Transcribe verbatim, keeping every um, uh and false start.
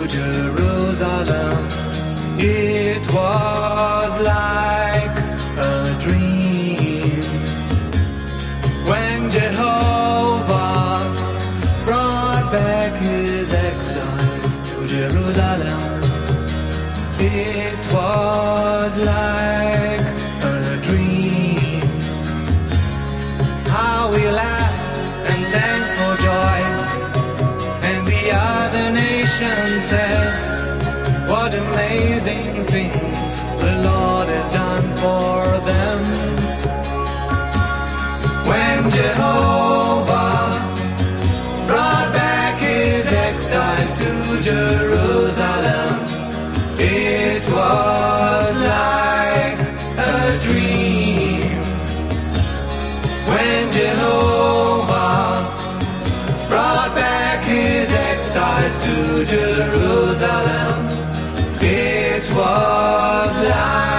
Jerusalem. It was like a dream when Jehovah brought back his exiles to Jerusalem. It was like a dream. How we laughed and sang for joy, and the other nations said, what amazing things the Lord has done for them. When Jehovah brought back his exiles to Jerusalem, it was like a dream. When Jehovah brought back his exiles to Jerusalem, it was like